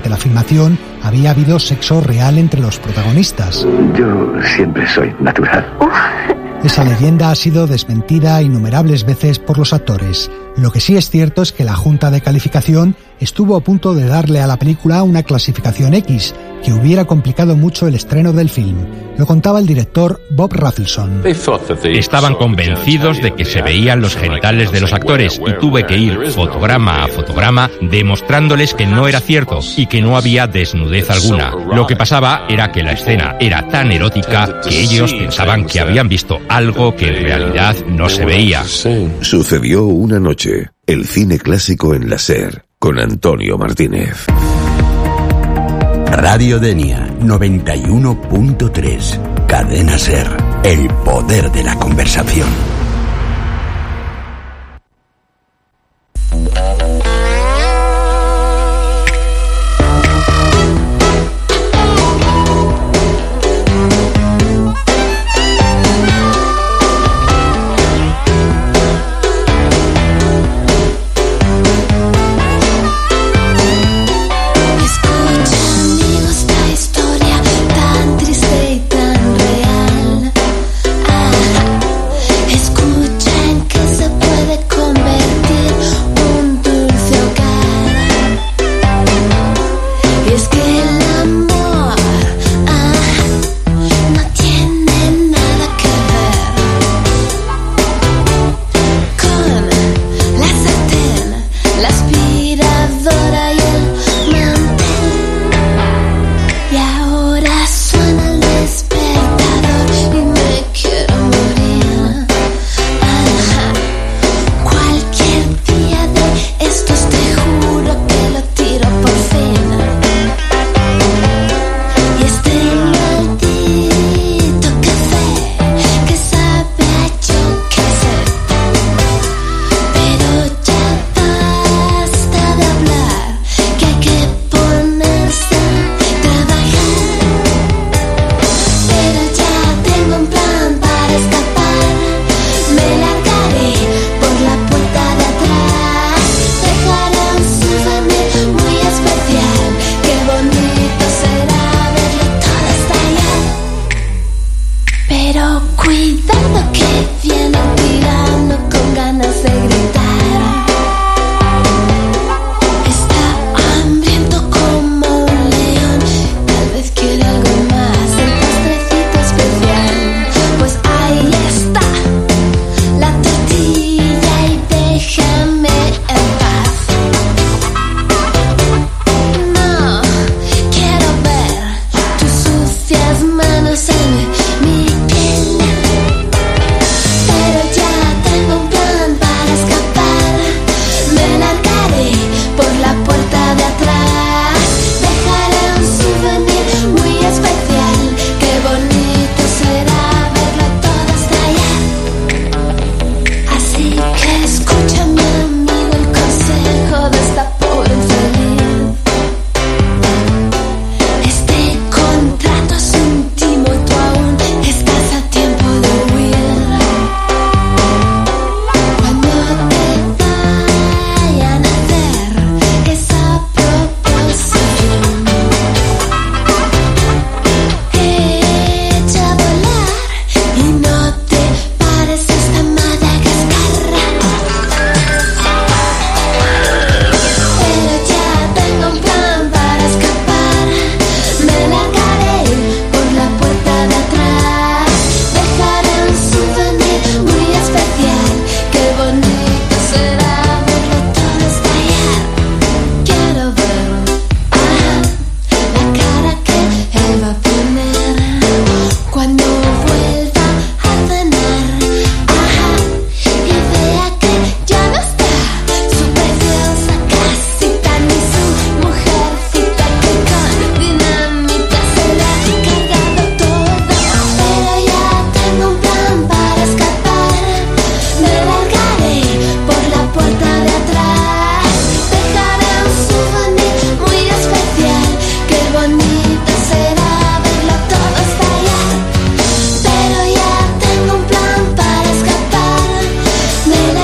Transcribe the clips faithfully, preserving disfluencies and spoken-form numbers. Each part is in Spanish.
durante la filmación había habido sexo real entre los protagonistas. Yo siempre soy natural. Esa leyenda ha sido desmentida innumerables veces por los actores. Lo que sí es cierto es que la Junta de Calificación estuvo a punto de darle a la película una clasificación X, que hubiera complicado mucho el estreno del film. Lo contaba el director Bob Rafelson. Estaban convencidos de que se veían los genitales de los actores y tuve que ir fotograma a fotograma demostrándoles que no era cierto y que no había desnudez alguna. Lo que pasaba era que la escena era tan erótica que ellos pensaban que habían visto algo que en realidad no se veía. Sucedió una noche, el cine clásico en la SER, con Antonio Martínez. Radio Denia noventa y uno punto tres. Cadena SER. El poder de la conversación.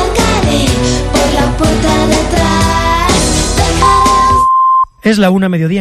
Es la una mediodía.